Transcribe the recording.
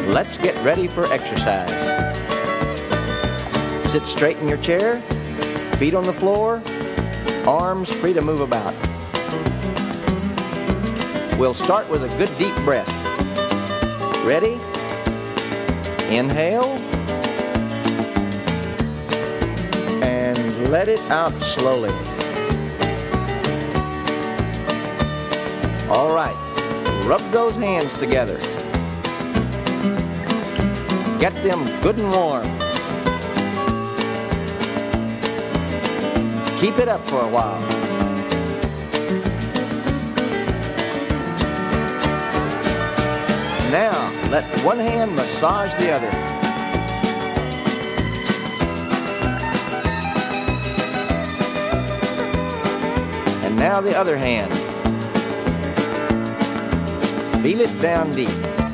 Let's get ready for exercise. Sit straight in your chair, feet on the floor, arms free to move about. We'll start with a good deep breath. Ready? Inhale. And let it out slowly. All right, rub those hands together. Get them good and warm. Keep it up for a while. Now, let one hand massage the other. And now the other hand. Feel it down deep.